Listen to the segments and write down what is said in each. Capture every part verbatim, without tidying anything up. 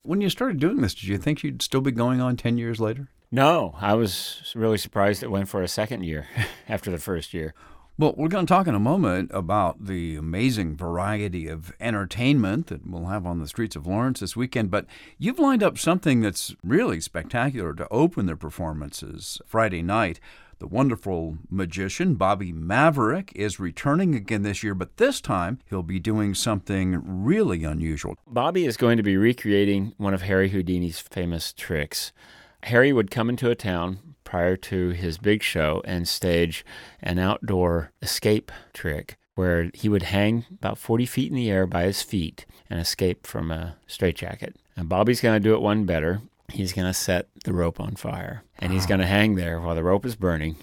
When you started doing this, did you think you'd still be going on ten years later? No, I was really surprised it went for a second year after the first year. Well, we're going to talk in a moment about the amazing variety of entertainment that we'll have on the streets of Lawrence this weekend, but you've lined up something that's really spectacular to open their performances Friday night. The wonderful magician, Bobby Maverick, is returning again this year, but this time he'll be doing something really unusual. Bobby is going to be recreating one of Harry Houdini's famous tricks. Harry would come into a town prior to his big show and stage an outdoor escape trick where he would hang about forty feet in the air by his feet and escape from a straitjacket. And Bobby's going to do it one better. He's going to set the rope on fire, and he's going to hang there while the rope is burning.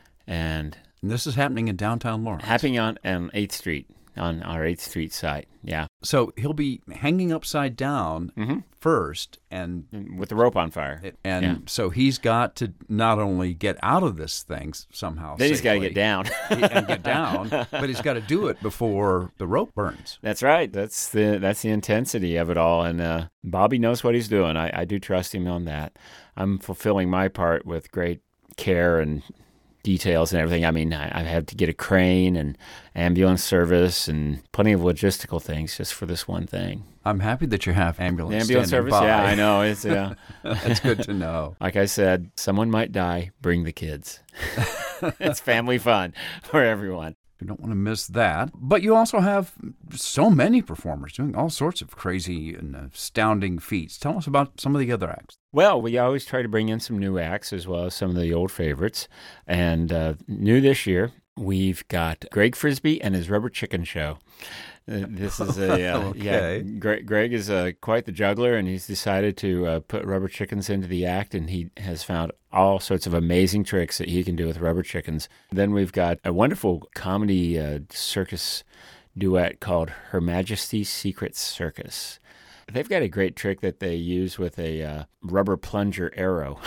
And, and this is happening in downtown Lawrence. Happening on, on eighth Street, on our eighth Street site, yeah. So he'll be hanging upside down mm-hmm. first, and with the rope on fire. It, and yeah. so he's got to not only get out of this thing somehow, then he's got to safely, get down and get down, but he's got to do it before the rope burns. That's right. That's the that's the intensity of it all, and uh, Bobby knows what he's doing. I, I do trust him on that. I'm fulfilling my part with great care and details and everything. I mean, I, I had to get a crane and ambulance service and plenty of logistical things just for this one thing. I'm happy that you have ambulance, ambulance service. By. Yeah, I know. It's uh, That's good to know. Like I said, someone might die. Bring the kids. It's family fun for everyone. You don't want to miss that. But you also have so many performers doing all sorts of crazy and astounding feats. Tell us about some of the other acts. Well, we always try to bring in some new acts as well as some of the old favorites. And uh, new this year, we've got Greg Frisbee and his Rubber Chicken Show. Uh, this is a uh, okay. yeah. Greg, Greg is uh, quite the juggler, and he's decided to uh, put rubber chickens into the act, and he has found all sorts of amazing tricks that he can do with rubber chickens. Then we've got a wonderful comedy uh, circus duet called Her Majesty's Secret Circus. They've got a great trick that they use with a uh, rubber plunger arrow.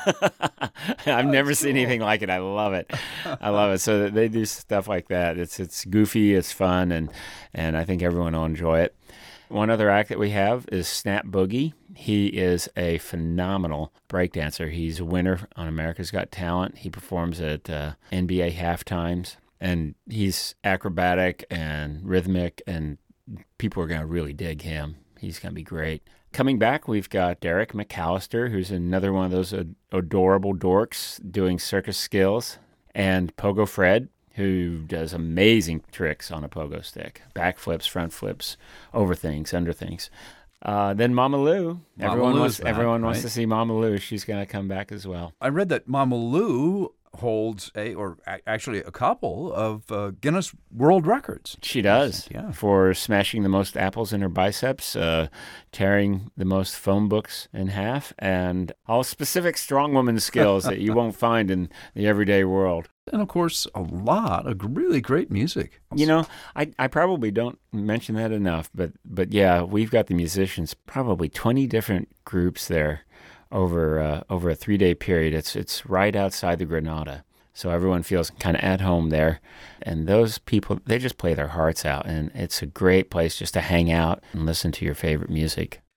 I've never seen anything like it. I love it. I love it. So they do stuff like that. It's it's goofy, it's fun, and and I think everyone will enjoy it. One other act that we have is Snap Boogie. He is a phenomenal breakdancer. He's a winner on America's Got Talent. He performs at uh, N B A halftimes, and he's acrobatic and rhythmic, and people are going to really dig him. He's going to be great. Coming back, we've got Derek McAllister, who's another one of those ad- adorable dorks doing circus skills, and Pogo Fred, who does amazing tricks on a pogo stick. Back flips, front flips, over things, under things. Uh, then Mama Lou. Mama everyone Lou's wants, back, everyone wants right? to see Mama Lou. She's going to come back as well. I read that Mama Lou holds a, or a, actually a couple of uh, Guinness World Records. She does, yeah. For smashing the most apples in her biceps, uh, tearing the most phone books in half, and all specific strong woman skills that you won't find in the everyday world. And, of course, a lot of really great music. You know, I, I probably don't mention that enough, but, but yeah, we've got the musicians, probably twenty different groups there over uh, over a three-day period. It's it's right outside the Granada, so everyone feels kind of at home there. And those people, they just play their hearts out, and it's a great place just to hang out and listen to your favorite music.